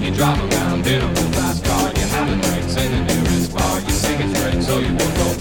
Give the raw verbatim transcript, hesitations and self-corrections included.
You drive around in a real fast car. You have a drink in the nearest bar. You sing its praise so you won't go